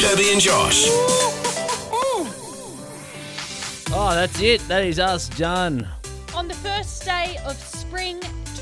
Debbie and Josh. Oh, that's it. That is us done. On the first day of spring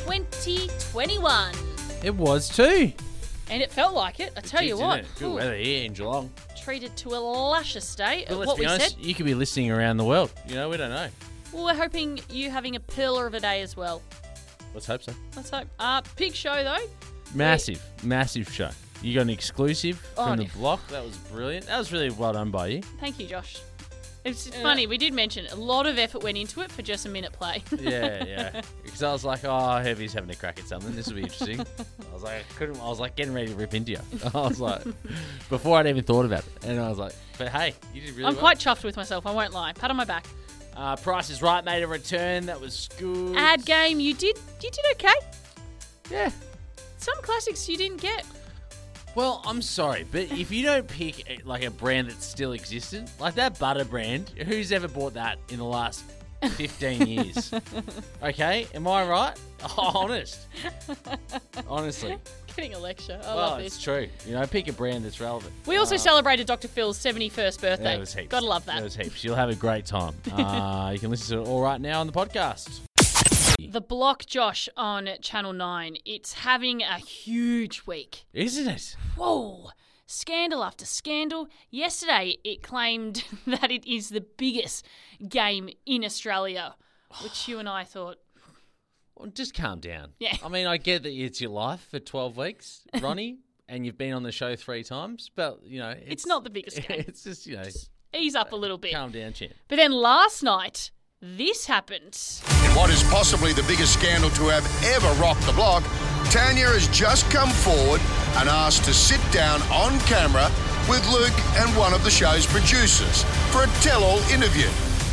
2021. It was too. And it felt like it. I tell you what. Good weather here in Geelong. Treated to a luscious day. But let's what be we honest, said. you could be listening around the world. You know, we don't know. Well, we're hoping you having a pearler of a day as well. Let's hope so. Let's hope. Big show though. Massive show. You got an exclusive from the yeah. block. That was brilliant. That was really well done by you. Thank you, Josh. It's funny, we did mention a lot of effort went into it for just a minute play. Yeah. Because I was like, oh, Heavy's having a crack at something. This will be interesting. I was like getting ready to rip into you. I was like, before I'd even thought about it. And I was like, but hey, you did really well. I'm quite chuffed with myself, I won't lie. Pat on my back. Price is Right made a return. That was good. Ad game, you did okay. Yeah. Some classics you didn't get. Well, I'm sorry, but if you don't pick like a brand that's still existent, like that butter brand, who's ever bought that in the last 15 years? Okay, am I right? Oh, honestly. Getting a lecture. I love this. It's true. You know, pick a brand that's relevant. We also celebrated Dr. Phil's 71st birthday. That was heaps. Gotta love that. That was heaps. You'll have a great time. You can listen to it all right now on the podcast. The Block, Josh, on Channel 9. It's having a huge week. Isn't it? Whoa. Scandal after scandal. Yesterday, it claimed that it is the biggest game in Australia, which you and I thought... Well, just calm down. Yeah. I mean, I get that it's your life for 12 weeks, Ronnie, and you've been on the show 3 times, but, you know... It's not the biggest game. It's just, you know... Just ease up a little bit. Calm down, champ. But then last night, this happened. In what is possibly the biggest scandal to have ever rocked the block, Tanya has just come forward and asked to sit down on camera with Luke and one of the show's producers for a tell-all interview.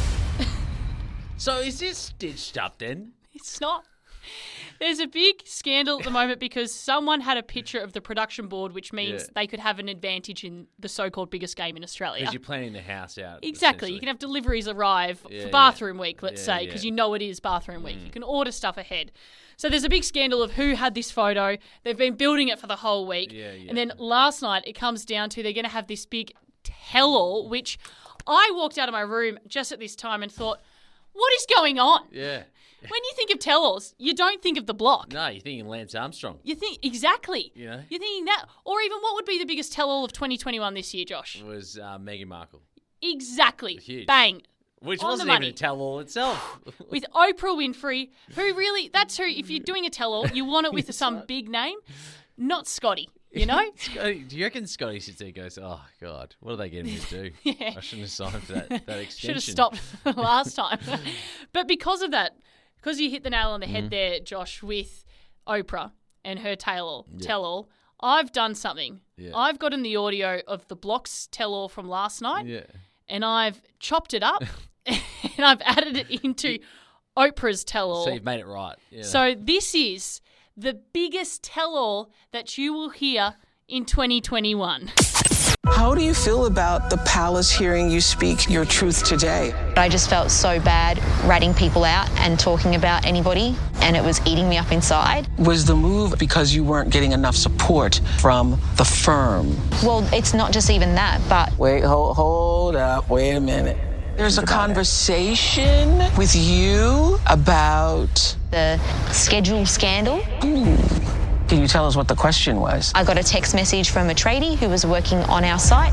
So is this stitched up then? It's not. There's a big scandal at the moment because someone had a picture of the production board, which means they could have an advantage in the so-called biggest game in Australia. Because you're planning the house out. Exactly. You can have deliveries arrive for bathroom week, let's say, because you know it is bathroom week. You can order stuff ahead. So there's a big scandal of who had this photo. They've been building it for the whole week. And then last night it comes down to they're going to have this big tell-all, which I walked out of my room just at this time and thought, what is going on? Yeah. When you think of tell-alls, you don't think of the block. No, you're thinking Lance Armstrong. You think, exactly. You know? You're thinking that. Or even what would be the biggest tell-all of 2021 this year, Josh? It was Meghan Markle. Exactly. Huge. Bang. Which On wasn't the even money. a tell-all itself. With Oprah Winfrey, who really, that's who, if you're doing a tell-all, you want it with some big name, not Scotty, you know? Scotty, do you reckon Scotty sits there and goes, oh, God, what are they getting me to do? Yeah. I shouldn't have signed for that extension. Should have stopped last time. But because of that, because you hit the nail on the head there, Josh, with Oprah and her tell-all, I've done something. Yeah. I've gotten the audio of the Block's tell-all from last night, and I've chopped it up, and I've added it into Oprah's tell-all. So you've made it right. Yeah. So this is the biggest tell-all that you will hear in 2021. How do you feel about the palace hearing you speak your truth today? I just felt so bad ratting people out and talking about anybody, and it was eating me up inside. Was the move because you weren't getting enough support from the firm? Well, it's not just even that, but... Wait, hold up, wait a minute. There's a conversation with you about... the schedule scandal. Can you tell us what the question was? I got a text message from a tradie who was working on our site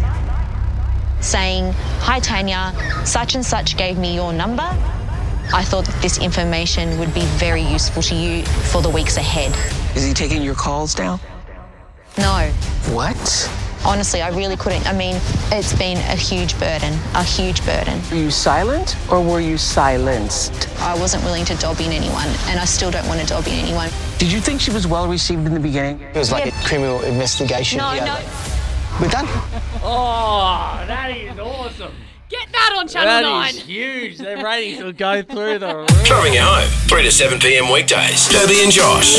saying, "Hi Tanya, such and such gave me your number. I thought that this information would be very useful to you for the weeks ahead." Is he taking your calls down? No. What? Honestly, I really couldn't. I mean, it's been a huge burden, a huge burden. Were you silent or were you silenced? I wasn't willing to dob in anyone, and I still don't want to dob in anyone. Did you think she was well received in the beginning? It was like a criminal investigation. No. We're done. Oh, that is awesome. Get that on Channel 9. That is huge. Their ratings will go through the roof. Coming you home, 3 to 7 p.m. weekdays. Debbie and Josh.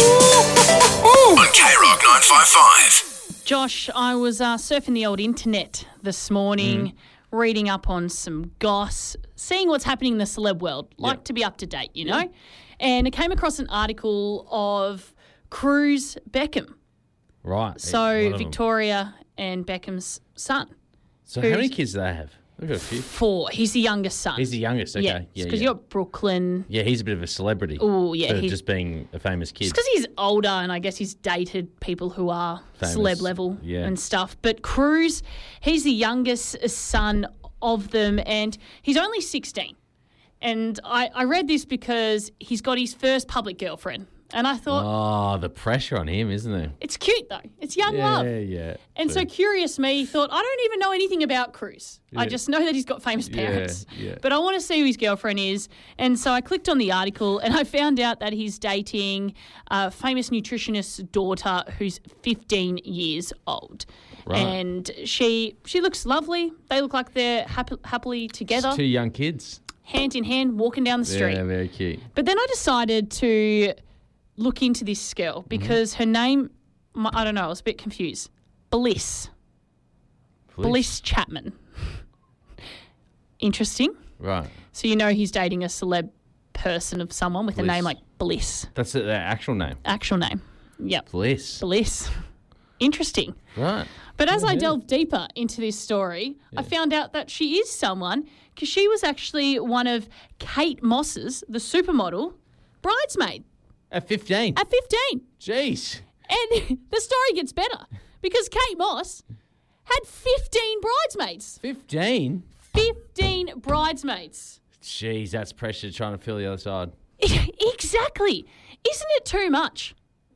On K-Rock 955. Josh, I was surfing the old internet this morning, reading up on some goss, seeing what's happening in the celeb world. Like to be up to date, you know? And I came across an article of Cruz Beckham. Right. So Victoria and Beckham's son. So how many kids do they have? They've got a few. 4. He's the youngest son. He's the youngest, okay. Yeah, because you got Brooklyn. Yeah, he's a bit of a celebrity. Oh, yeah. For just being a famous kid. It's because he's older and I guess he's dated people who are Famous. celeb level and stuff. But Cruz, he's the youngest son of them and he's only 16. And I read this because he's got his first public girlfriend. And I thought... Oh, the pressure on him, isn't there? It's cute, though. It's young love. Yeah. And so curious me thought, I don't even know anything about Cruz. Yeah. I just know that he's got famous parents. Yeah. But I want to see who his girlfriend is. And so I clicked on the article and I found out that he's dating a famous nutritionist's daughter who's 15 years old. Right. And she looks lovely. They look like they're happily together. It's 2 young kids. Hand in hand, walking down the street. Yeah, very cute. But then I decided to look into this girl because her name, I don't know, I was a bit confused. Bliss Chapman. Interesting. Right. So you know he's dating a celeb person of someone with a name like Bliss. That's their actual name. Actual name. Yep. Bliss. Interesting. Right. But as I delved deeper into this story, I found out that she is someone because she was actually one of Kate Moss's, the supermodel, bridesmaid. At 15? At 15. Jeez. And the story gets better because Kate Moss had 15 bridesmaids. 15? 15 bridesmaids. Jeez, that's pressure trying to fill the other side. Exactly. Isn't it too much?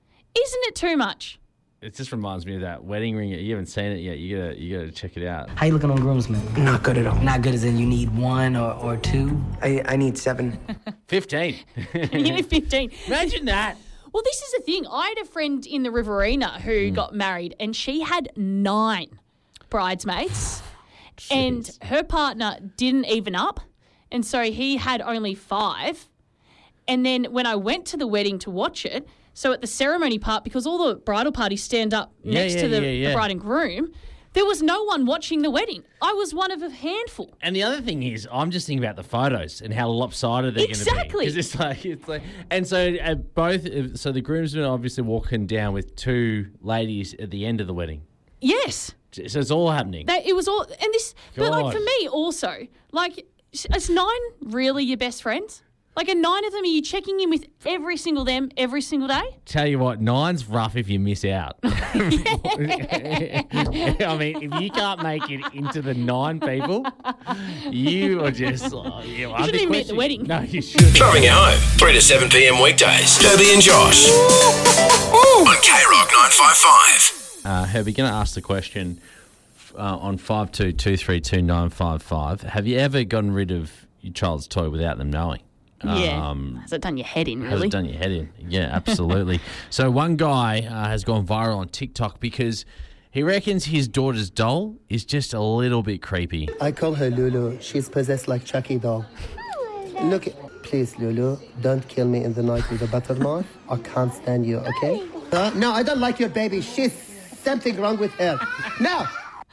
It just reminds me of that wedding ring. You haven't seen it yet. You gotta check it out. How you looking on groomsmen? Not good at all. Not good as in you need 1 or 2? I need 7. 15. You need 15. Imagine that. Well, this is the thing. I had a friend in the Riverina who got married and she had 9 bridesmaids and her partner didn't even up. And so he had only 5. And then when I went to the wedding to watch it, so at the ceremony part, because all the bridal parties stand up next to the bride and groom, there was no one watching the wedding. I was one of a handful. And the other thing is, I'm just thinking about the photos and how lopsided they're going to be. Exactly. Because it's like, and so so the groomsmen are obviously walking down with 2 ladies at the end of the wedding. Yes. So it's all happening. It was all, and this, but like for me also, like, is 9 really your best friends? Like, a 9 of them, are you checking in with every single day? Tell you what, 9's rough if you miss out. I mean, if you can't make it into the 9 people, you are just... you shouldn't even be at the wedding. No, you shouldn't. Driving you home, 3 to 7 p.m. weekdays. Debbie and Josh. On K-Rock 955. Herbie, going to ask the question on 52232955. Have you ever gotten rid of your child's toy without them knowing? Yeah. Has it done your head in, really? Has it done your head in? Yeah, absolutely. So one guy has gone viral on TikTok because he reckons his daughter's doll is just a little bit creepy. I call her Lulu. She's possessed like Chucky doll. Look, please, Lulu, don't kill me in the night with a butter knife. I can't stand you, okay? No, I don't like your baby. She's something wrong with her. No!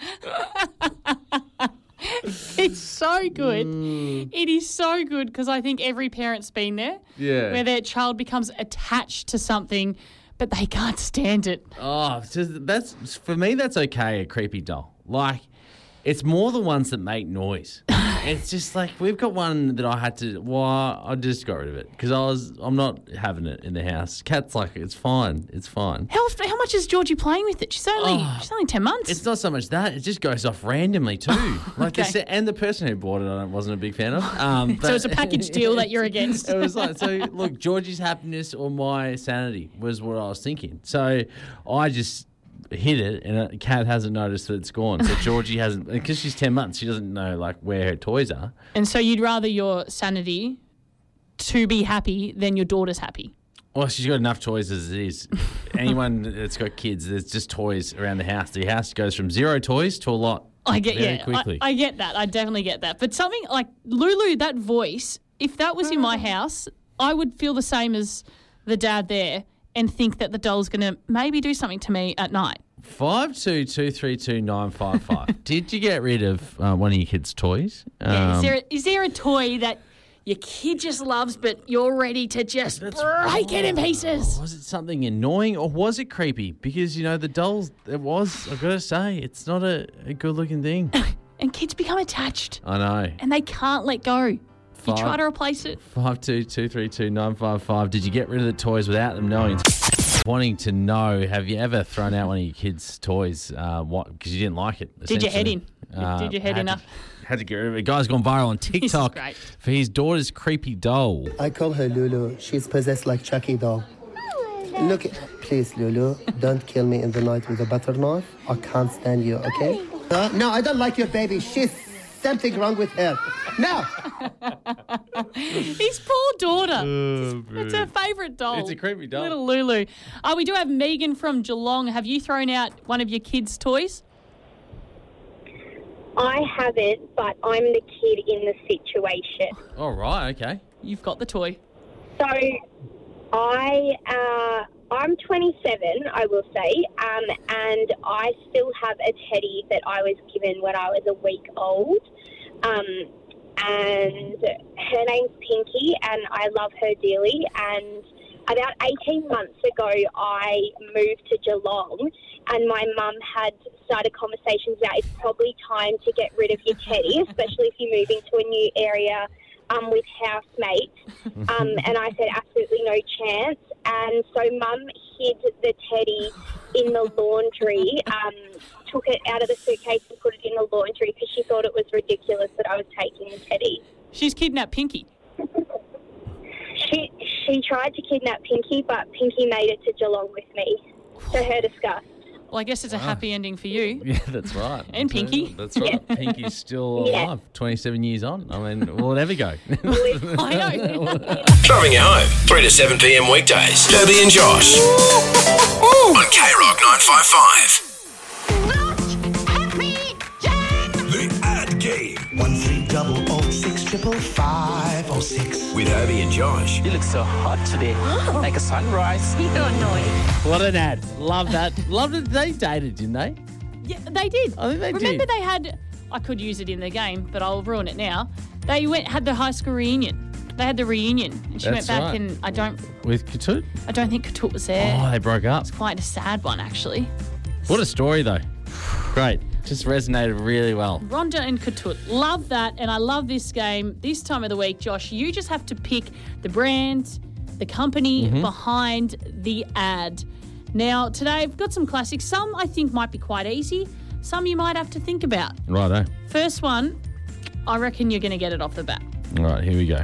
It's so good. It is so good because I think every parent's been there. Yeah. Where their child becomes attached to something, but they can't stand it. Oh, for me, that's okay, a creepy doll. Like, it's more the ones that make noise. It's just like, we've got one that I just got rid of it because I'm not having it in the house. Cat's like, it's fine. How much is Georgie playing with it? She's only 10 months. It's not so much that. It just goes off randomly too. Like Okay. and the person who bought it, I wasn't a big fan of. So it's a package deal that you're against. It was like, so look, Georgie's happiness or my sanity was what I was thinking. So I just hit it, and Kat hasn't noticed that it's gone. So Georgie hasn't, because she's 10 months, she doesn't know like where her toys are. And so you'd rather your sanity to be happy than your daughter's happy. Well, she's got enough toys as it is. Anyone that's got kids, there's just toys around the house. The house goes from 0 toys to a lot. Very quickly. I get that. I definitely get that. But something like Lulu, that voice, if that was in my house, I would feel the same as the dad there and think that the doll's going to maybe do something to me at night. 52232955. Did you get rid of one of your kids' toys? Is there a toy that your kid just loves, but you're ready to just break it in pieces? Was it something annoying or was it creepy? Because, the dolls, I've got to say, it's not a good-looking thing. And kids become attached I know. and they can't let go. You try to replace it. 52232955. Did you get rid of the toys without them knowing? Wanting to know, have you ever thrown out one of your kids' toys because you didn't like it? Did your head in? essentially? Did your head enough? Had to get rid of it. A guy's gone viral on TikTok great. for his daughter's creepy doll. I call her Lulu. She's possessed like Chucky doll. Look, please, Lulu, don't kill me in the night with a butter knife. I can't stand you, okay? No, I don't like your baby. She's something wrong with her. No. His poor daughter. It's her favourite doll. It's a creepy doll. Little Lulu. We do have Megan from Geelong. Have you thrown out one of your kids' toys? I haven't, but I'm the kid in the situation. All right, okay. You've got the toy. So I'm 27, I will say, and I still have a teddy that I was given when I was a week old. And her name's Pinky, and I love her dearly. And about 18 months ago, I moved to Geelong, and my mum had started conversations about it's probably time to get rid of your teddy, especially if you're moving to a new area with housemates. And I said, absolutely no chance. And so Mum hid the teddy in the laundry, took it out of the suitcase and put it in the laundry because she thought it was ridiculous that I was taking the teddy. She's kidnapped Pinky. She tried to kidnap Pinky, but Pinky made it to Geelong with me, to her disgust. Well, I guess it's a happy ending for you. Yeah, that's right. And Pinky. That's right. Yeah. Pinky's still Yeah. alive, 27 years on. I mean, will it ever go? I know. Driving you home, 3 to 7 p.m. weekdays. Debbie and Josh. On K-Rock 955. The Ad Game. 1300665506. With Abby and Josh. You look so hot today, like a sunrise. What an ad. Love that. Love that they dated, didn't they? Yeah, they did. I think they Remember did. they had, I could use it in the game, but I'll ruin it now. They had the high school reunion. They had the reunion. And she That's went back right. and I don't With Katut? think Katut was there. Oh, they broke up. It's quite a sad one, actually. What a story, though. Great. Just resonated really well. Rhonda and Katut. Love that, and I love this game. This time of the week, Josh, you just have to pick the brand, the company behind the ad. Now, today I've got some classics. Some I think might be quite easy. Some you might have to think about. Righto. First one, I reckon you're going to get it off the bat. All right, here we go.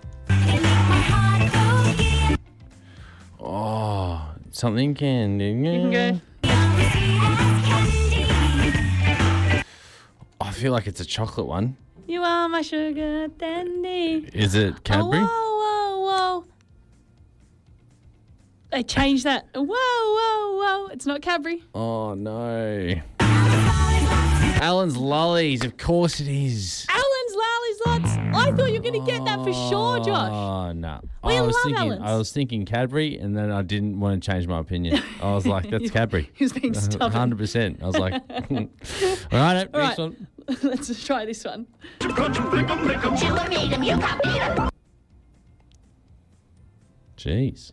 Oh, something can... You can go. I feel like it's a chocolate one. You are my sugar dandy. Is it Cadbury? Oh, whoa, whoa, whoa. They changed that. Whoa, whoa, whoa. It's not Cadbury. Oh, no. Alan's Lollies. Of course it is. Alan's Lollies Lots. I thought you were going to get that for sure, Josh. Oh, no. We love I Alan's. was thinking Cadbury, and then I didn't want to change my opinion. I was like, that's Cadbury. He was being stubborn. 100%. I was like, all right, All next right. one. Let's try this one. Jeez.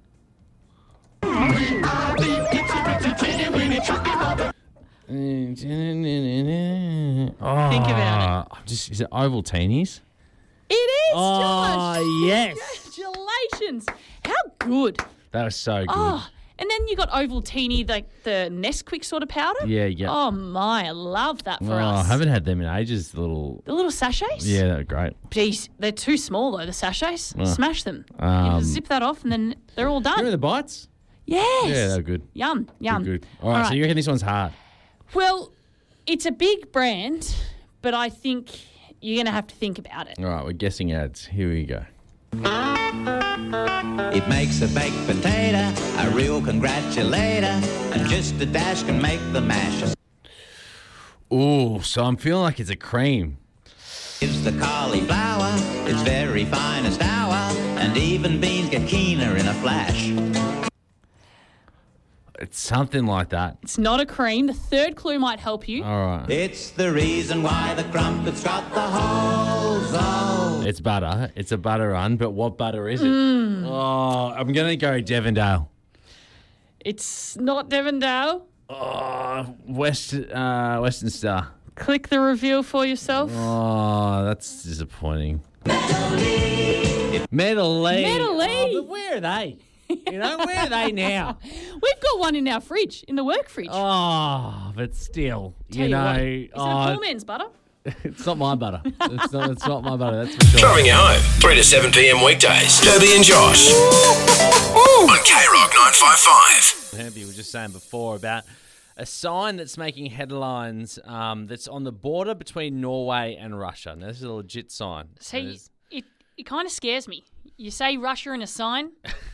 Think about it. Is it Ovaltinis? It is, Oh, Josh. yes. Congratulations. How good. That was so good. Oh, and then you got Ovaltine, like the Nesquik sort of powder. Yeah, yeah. Oh, my. I love that for I us. haven't had them in ages. The little sachets? Yeah, they're great. Jeez, they're too small, though, the sachets. Smash them. You Um, just zip that off, and then they're all done. Remember the bites? Yes. Yeah, they're good. Yum, yum. Good. All right, so you reckon this one's hard? Well, it's a big brand, but I think you're going to have to think about it. All right, we're guessing ads. Here we go. It makes a baked potato a real congratulator, and just a dash can make the mash. Ooh, so I'm feeling like it's a cream. It's the cauliflower, it's very fine as flour, and even beans get keener in a flash. It's something like that. It's not a cream. The third clue might help you. All right. It's the reason why the crumpet's got the holes. Oh. It's butter. It's a butter run, but what butter is it? Oh, I'm going to go Devondale. It's not Devondale. Oh, Western Star. Click the reveal for yourself. Oh, that's disappointing. Medley. Oh, but where are they? Where are they now? We've got one in our fridge, in the work fridge. Oh, but still, Tell you what, is it a poor man's butter? It's not my butter. It's not my butter, that's for sure. Driving you home, 3 to 7 p.m. weekdays. Debbie and Josh. On K-Rock 955. Herbie was just saying before about a sign that's making headlines that's on the border between Norway and Russia. Now, this is a legit sign. See, it kind of scares me. You say Russia in a sign,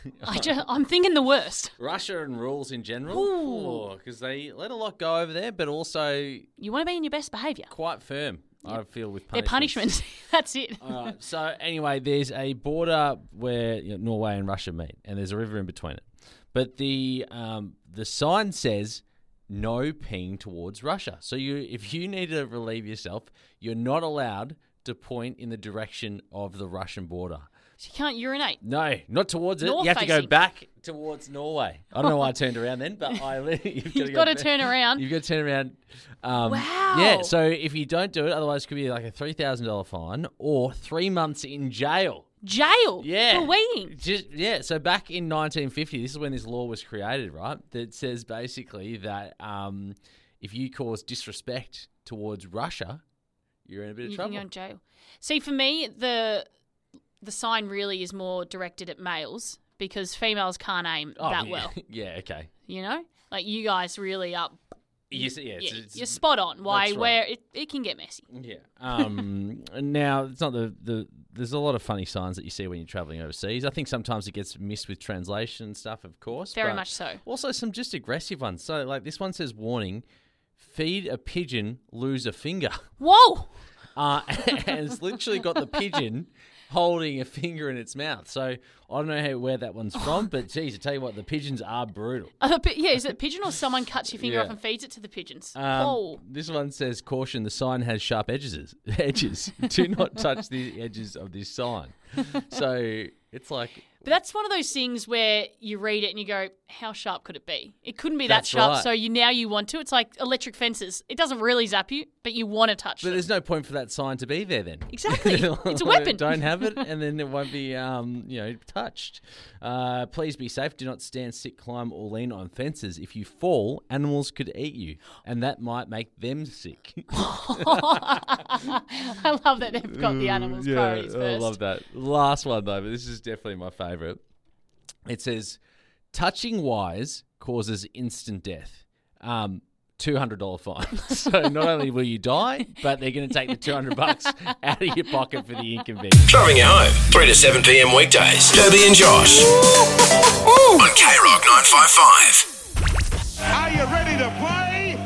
I'm thinking the worst. Russia and rules in general, because they let a lot go over there, but also... You want to be in your best behaviour. Quite firm, I feel, with punishments. They're punishments. That's it. All right. So anyway, there's a border where Norway and Russia meet, and there's a river in between it. But the sign says no peeing towards Russia. So if you need to relieve yourself, you're not allowed to point in the direction of the Russian border. So you can't urinate? No, not towards it. You have to go back towards Norway. I don't know why I turned around then, but you've got to turn around. You've got to turn around. Wow. Yeah, so if you don't do it, otherwise it could be like a $3,000 fine or 3 months in jail. Jail? Yeah. For weeing? So back in 1950, this is when this law was created, right? That says basically that if you cause disrespect towards Russia, you're in a bit of trouble. You can go in jail. See, for me, the sign really is more directed at males because females can't aim that well. Yeah, okay. Like you guys really are. You're spot on. Where it can get messy. Yeah. Now it's not there's a lot of funny signs that you see when you're traveling overseas. I think sometimes it gets missed with translation and stuff, of course. Very much so. Also some just aggressive ones. So like this one says, warning, feed a pigeon, lose a finger. Whoa! And it's literally got the pigeon holding a finger in its mouth. So I don't know where that one's from, but geez, I tell you what, the pigeons are brutal. Is it a pigeon or someone cuts your finger off and feeds it to the pigeons? This one says, caution, the sign has sharp edges. Do not touch the edges of this sign. So it's like... But that's one of those things where you read it and you go, how sharp could it be? It couldn't be that sharp, right. So you want to. It's like electric fences. It doesn't really zap you, but you want to touch it. But there's no point for that sign to be there then. Exactly. It's a weapon. Don't have it, and then it won't be touched. Please be safe. Do not stand, sit, climb, or lean on fences. If you fall, animals could eat you, and that might make them sick. I love that they've got the animals' priorities first. I love that. Last one, though, but this is definitely my favourite. It says, touching wires causes instant death. $200 fine. So not only will you die, but they're going to take the $200 out of your pocket for the inconvenience. Driving you home, 3 to 7 p.m. weekdays. Debbie and Josh. On K-Rock 955. Are you ready to play?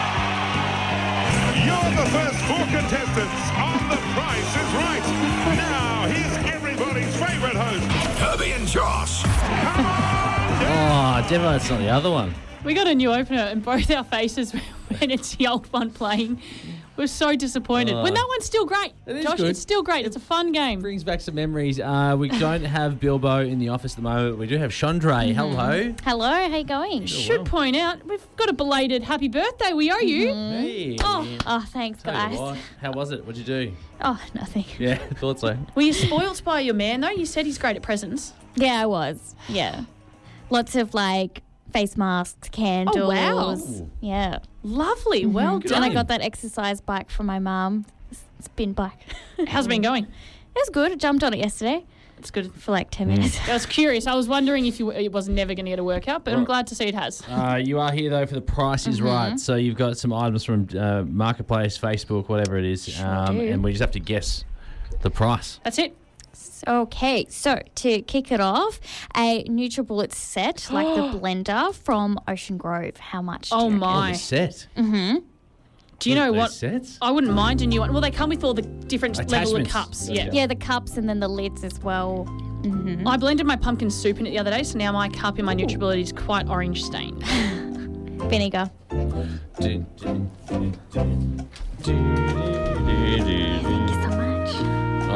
You're the first 4 contestants on The Price is Right. Now, here's everybody's favourite host, Debbie and Josh. Come on! Devo, it's not the other one. We got a new opener and both our faces when it's the old one playing. We're so disappointed. When that one's still great. Josh, good. It's still great. It's a fun game. Brings back some memories. We don't have Bilbo in the office at the moment. We do have Chandra. Hello. Hello, how you going? Should point out, we've got a belated happy birthday. We owe you. Hey. Oh, thanks, guys. How was it? What'd you do? Oh, nothing. Yeah, thought so. Were you spoilt by your man, though? You said he's great at presents. Yeah, I was. Yeah. Lots of, face masks, candles. Oh, wow. Yeah. Lovely. Well done. And I got that exercise bike from my mum. Spin bike. How's it been going? It was good. I jumped on it yesterday. It's good. For 10 minutes. I was curious. I was wondering if it was never going to get a workout, but I'm glad to see it has. You are here, though, for The Price is Right. So you've got some items from Marketplace, Facebook, whatever it is. And we just have to guess the price. That's it. Okay, so to kick it off, a NutriBullet set, like the blender from Ocean Grove. How much do you reckon? The set? Mm-hmm. Do you know what? Sets? I wouldn't mind a new one. Well, they come with all the different level of cups. Yeah, the cups and then the lids as well. Mm-hmm. I blended my pumpkin soup in it the other day, so now my cup in my NutriBullet is quite orange stained. Vinegar. Thank you so much.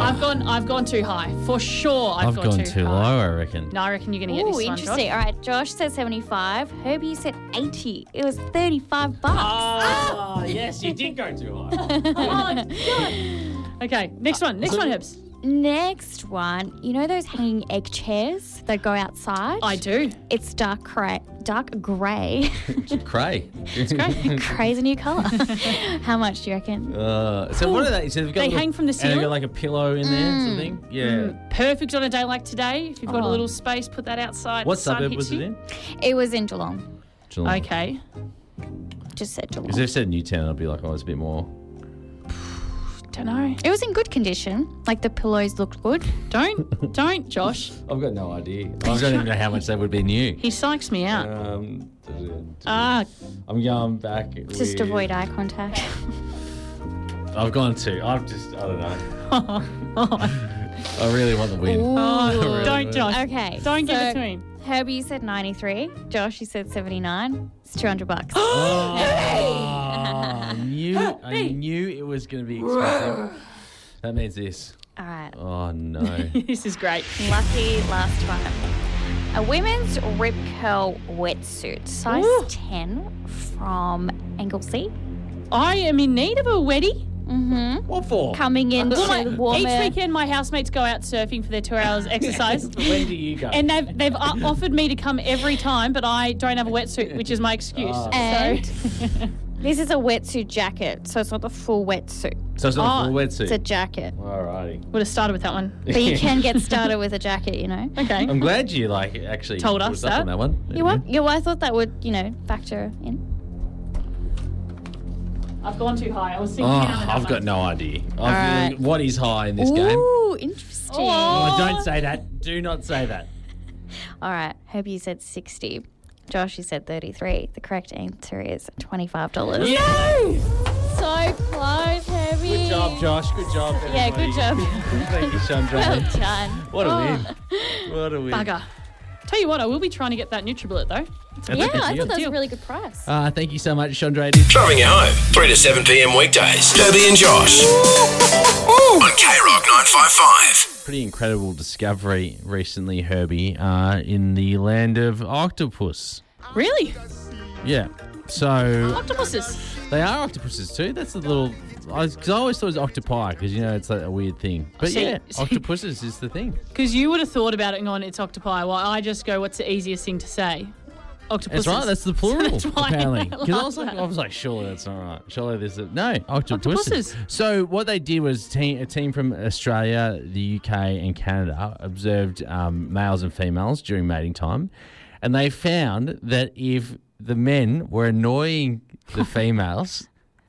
I've gone too high. For sure, I've gone too high. low, I reckon. No, I reckon you're going to get this one, interesting. Josh. All right, Josh said 75. Herbie said 80. It was $35. Oh, yes, you did go too high. Oh, God. Okay, next one, Herbs. Next one, you know those hanging egg chairs that go outside? I do. It's dark grey. It's cray. It's great. Grey's a new colour. How much do you reckon? So what are they? So They hang from the And ceiling? they've got like a pillow in there, something. Yeah. Perfect on a day like today. If you've got a little space, put that outside. What Sun suburb hits was you. it in? It was in Geelong. Geelong. Okay. Just said Geelong. Because if said Newtown, I'd be like, it's a bit more. Don't know. It was in good condition. Like the pillows looked good. Don't, Josh. I've got no idea. I don't even know how much they would be new. He psychs me out. I'm going back. Just avoid eye contact. I've gone too. I don't know. I really want the win. Don't, Josh. Okay. Don't give it to him. Herbie, you said 93. Josh, you said 79. It's $200. I knew it was going to be expensive. That means this. All right. Oh, no. This is great. Lucky last one. A women's rip curl wetsuit, size 10 from Anglesey. I am in need of a weddy. Mm-hmm. What for? Coming in to warmer. Each weekend, my housemates go out surfing for their 2 hours exercise. When do you go? And they've offered me to come every time, but I don't have a wetsuit, which is my excuse. And this is a wetsuit jacket, so it's not the full wetsuit. So it's not a full wetsuit? It's a jacket. Alrighty. Would have started with that one. But you can get started with a jacket, you know. Okay. I'm glad you actually Told put us up that. on that one. I thought that would, factor in. I've gone too high. I was thinking. I've got no idea. right. What is high in this game? Ooh, interesting. Oh, don't say that. Do not say that. All right. Hope you said 60. Josh, you said 33. The correct answer is $25. Yay! So close, Herbie. Good job, Josh. Good job, everybody. Yeah, good job. Thank you, Chandra. Well done. What a win. What a win. Bugger. Tell you what, I will be trying to get that NutriBullet though. Yeah, I thought that was a really good price. Thank you so much, Chandra. Driving you home, 3 to 7 p.m. weekdays. Debbie and Josh. On K-Rock 955. Pretty incredible discovery recently, Herbie, in the land of octopus. Really? Yeah. So Octopuses. they are octopuses too. That's a little... Because I always thought it was octopi because, it's like a weird thing. But See- octopuses is the thing. Because you would have thought about it and gone, it's octopi. Well, I just go, what's the easiest thing to say? Octopuses. That's right. That's the plural, That's why apparently. I Because love I that. was like, surely that's not right. Surely there's no octopuses. Octopuses. So what they did was a team from Australia, the UK, and Canada observed males and females during mating time, and they found that if the men were annoying the females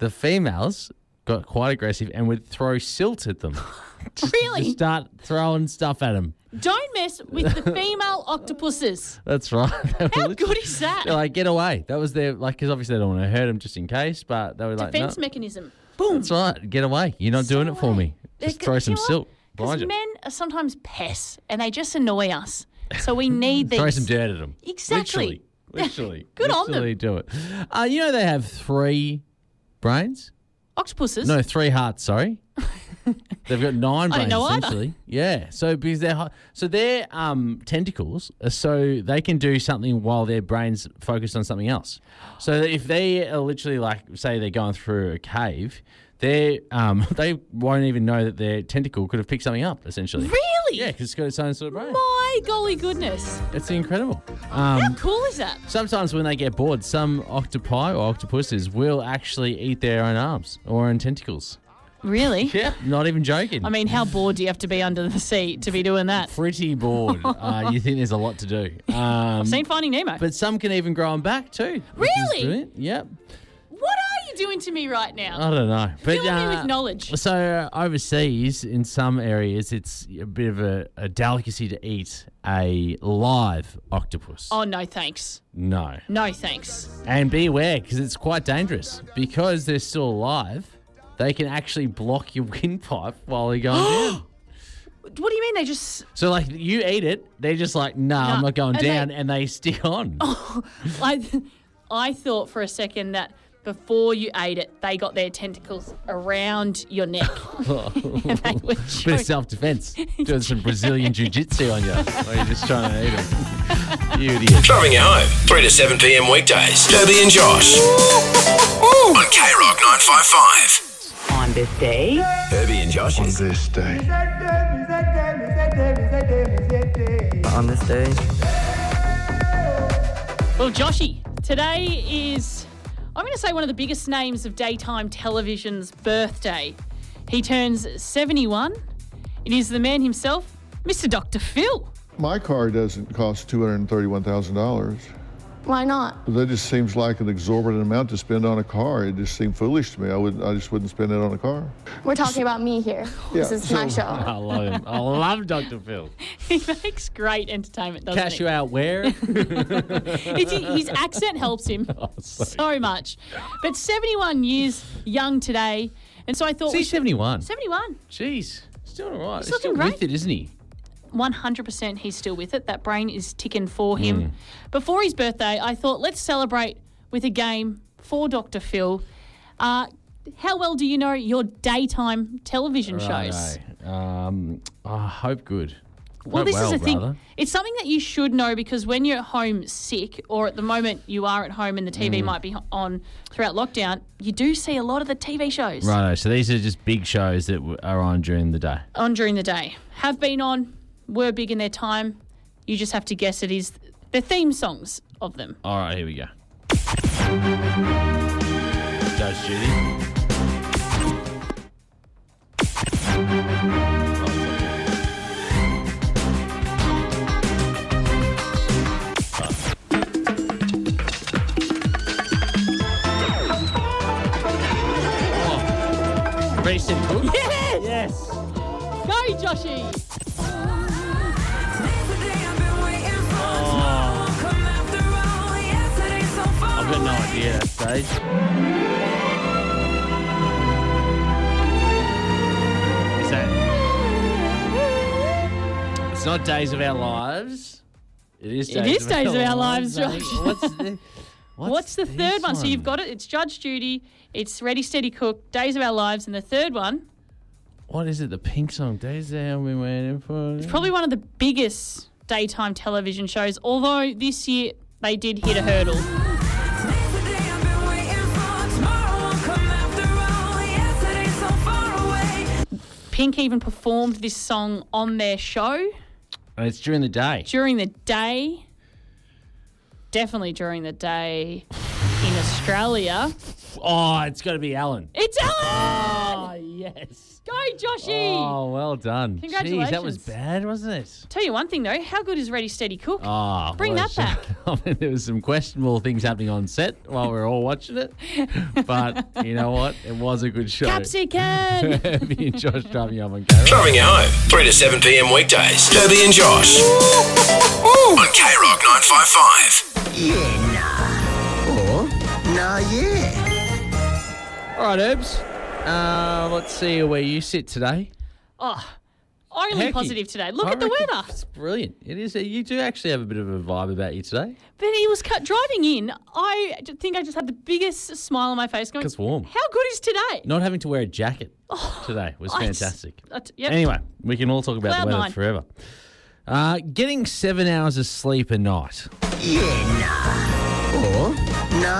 got quite aggressive and would throw silt at them. Really? Just start throwing stuff at them. Don't mess with the female octopuses. That's right. How good is that? They're like, get away. That was their, because obviously they don't want to hurt them just in case, but they were like, Defense no. mechanism. Boom. That's right. Get away. You're not doing it for me. Just throw some silt behind Because you. men are sometimes pests and they just annoy us. So we need these. Throw some dirt at them. Exactly. Literally. Good on them. Literally do it. They have 3 brains? Octopuses? No, 3 hearts, sorry. They've got 9 I brains, didn't know either. essentially. Yeah. So because their tentacles are so they can do something while their brains focus on something else. So if they are literally say they're going through a cave, they won't even know that their tentacle could have picked something up, essentially. Really? Yeah, because it's got its own sort of brain. My golly goodness. It's incredible. How cool is that? Sometimes when they get bored, some octopi or octopuses will actually eat their own arms or own tentacles. Really? Yeah, not even joking. I mean, how bored do you have to be under the sea to be doing that? Pretty bored. You think there's a lot to do. I've seen Finding Nemo. But some can even grow them back too. which is Really? brilliant. Yep. What are you doing to me right now? I don't know. But, Fill me with knowledge. So overseas, in some areas, it's a bit of a delicacy to eat a live octopus. Oh, no thanks. No. No thanks. And beware, because it's quite dangerous. Because they're still alive, they can actually block your windpipe while they're going down. What do you mean they just... So, you eat it, they're just like, I'm not going and down, and they stick on. I thought for a second that before you ate it, they got their tentacles around your neck. And they were Bit of self-defense. Doing some Brazilian jiu-jitsu on you. Or you're just trying to eat them. You idiot. Driving you home, 3 to 7 p.m. weekdays. Debbie and Josh. On K-Rock 955. On this day. Herbie and Josh. On this day. On this day. Well, Joshy, today is, I'm going to say, one of the biggest names of daytime television's birthday. He turns 71. It is the man himself, Mr. Dr. Phil. My car doesn't cost $231,000. Why not? That just seems like an exorbitant amount to spend on a car. It just seemed foolish to me. I just wouldn't spend it on a car. We're talking about me here. This is my show. I love him. I love Dr. Phil. He makes great entertainment, doesn't Cash he? you out where? His accent helps him so much. But 71 years young today. And so I thought... He's 71. 71. Jeez. He's doing all right. He's He's looking still great. with it, isn't he? 100% he's still with it. That brain is ticking for him. Before his birthday, I thought, let's celebrate with a game for Dr. Phil. How well do you know your daytime television shows? I hope good. Well, this is the thing. Rather. It's something that you should know because when you're at home sick, or at the moment you are at home and the TV might be on throughout lockdown, you do see a lot of the TV shows. Righto, so these are just big shows that are on during the day. On during the day. Have been on, were big in their time. You just have to guess it is the theme songs of them. All right, here we go. Judge Judy. Ready, steady, cook? Yes! Yes! Go, Joshy! I've got no idea at that stage. Is that... It's not Days of Our Lives. It is Days Days of Our Lives, Josh. What's the third one? So you've got it. It's Judge Judy. It's Ready, Steady, Cook, Days of Our Lives. And the third one... What is it? The pink song? Days I've been waiting for... It's probably one of the biggest daytime television shows, although this year they did hit a hurdle. Pink even performed this song on their show. And it's during the day. During the day. Definitely during the day in Australia. Oh, it's got to be Alan. It's Alan! Oh, yes. Go, Joshy! Oh, well done. Congratulations. Jeez, that was bad, wasn't it? Tell you one thing, though. How good is Ready, Steady, Cook? Oh, Bring well, that back. I mean, there was some questionable things happening on set while we were all watching it. But you know what? It was a good show. Capsicum! Me and Josh driving you up on K-Rock. Driving you home, 3 to 7 p.m. weekdays. Debbie and Josh. On K-Rock 955. Yeah, nah. Or, nah, yeah. All right, Herbs. Let's see where you sit today. Oh, only Hecky. positive today. Look I at the reckon weather. It's brilliant. It is. You do actually have a bit of a vibe about you today. But he was driving in. I think I just had the biggest smile on my face going, It's warm. how good is today? Not having to wear a jacket today was I- fantastic. Yep. Anyway, we can all talk about Cloud the weather nine. forever. Getting 7 hours of sleep a night. Yeah, nah. Or, nah,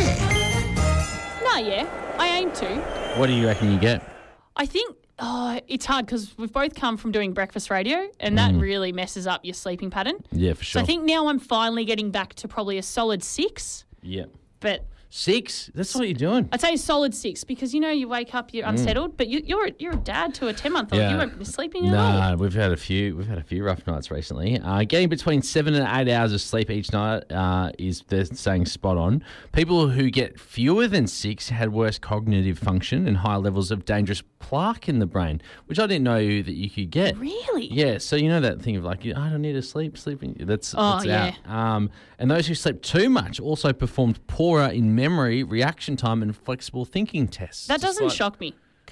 yeah. No, yeah. I aim to. What do you reckon you get? I think it's hard because we've both come from doing breakfast radio and that really messes up your sleeping pattern. Yeah, for So sure. I think now I'm finally getting back to probably a solid 6. Yeah. But 6? That's what you're doing. I'd say a solid 6 because, you know, you wake up, you're unsettled, but you're a dad to a 10-month-old. Yeah. You won't be sleeping at all. No, we've had a few rough nights recently. Getting between 7 and 8 hours of sleep each night is, they're saying, spot on. People who get fewer than 6 had worse cognitive function and higher levels of dangerous plaque in the brain, which I didn't know that you could get. Really? Yeah, so you know that thing of like, I don't need to sleeping. That's yeah. out. And those who slept too much also performed poorer in memory, reaction time, and flexible thinking tests. That Just doesn't like- shock me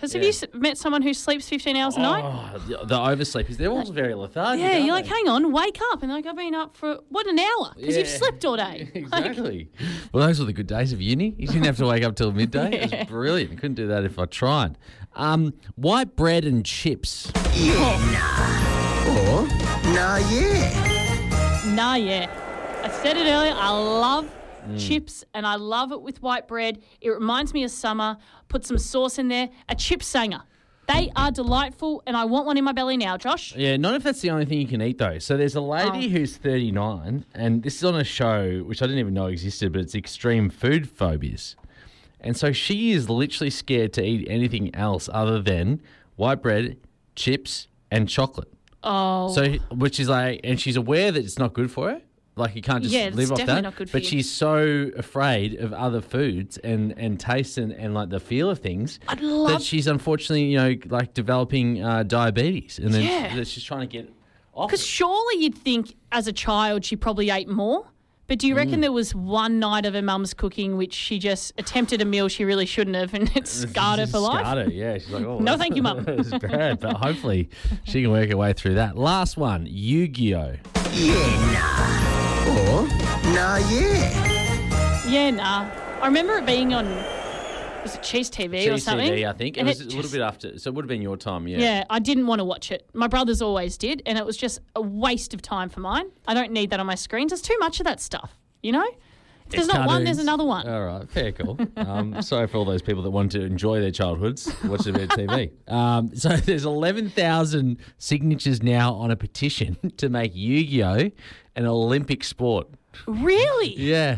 Because have you met someone who sleeps 15 hours a night? Oh, the oversleepers, they're all very lethargic. Yeah, aren't you're like, they? hang on, wake up. And they're like, I've been up for, an hour? Because you've Yeah. slept all day. Exactly. Well, those were the good days of uni. You didn't have to wake up till midday. It was brilliant. Couldn't do that if I tried. White bread and chips. Yeah, nah. Or, nah, yeah. Nah, yeah. I said it earlier. I love chips and I love it with white bread. It reminds me of summer. Put some sauce in there. A chip sanger. They are delightful and I want one in my belly now, Josh. Yeah, not if that's the only thing you can eat, though. So there's a lady who's 39, and this is on a show which I didn't even know existed, but it's Extreme Food Phobias. And so she is literally scared to eat anything else other than white bread, chips, and chocolate. Oh. So, which is like, and she's aware that it's not good for her. Like, you can't just Yeah, it's live off definitely that. not good for But you. she's so afraid of other foods and taste and like the feel of things that she's unfortunately, like developing diabetes. And then Yeah. that she's trying to get off. Because surely you'd think as a child she probably ate more. But do you reckon there was one night of her mum's cooking which she just attempted a meal she really shouldn't have and it scarred her for life? Scarred her, yeah. She's like, oh, No, thank you, Mum. It's bad, but hopefully she can work her way through that. Last one, Yu-Gi-Oh. Yeah, nah. Or, nah, yeah. Yeah, nah. I remember it being on, was it Cheese TV or Cheese something? TV, I think. It And was a little bit after, so it would have been your time, yeah. Yeah, I didn't want to watch it. My brothers always did, and it was just a waste of time for mine. I don't need that on my screens. There's too much of that stuff, you know? If there's not one, there's another one. All right, fair call. Sorry for all those people that want to enjoy their childhoods watching a bit of TV. So there's 11,000 signatures now on a petition to make Yu-Gi-Oh! An Olympic sport. Really? Yeah.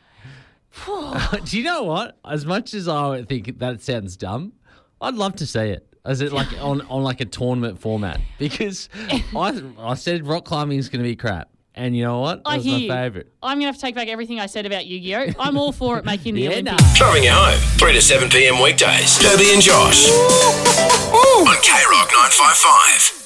Do you know what? As much as I think that sounds dumb, I'd love to see it. As it like on like a tournament format. Because I said rock climbing is going to be crap. And you know what? That I was hear my you. favourite. I'm going to have to take back everything I said about Yu-Gi-Oh! I'm all for it making the Yeah, Olympics. Driving you home, 3 to 7 p.m. weekdays. Debbie and Josh on K-Rock 955.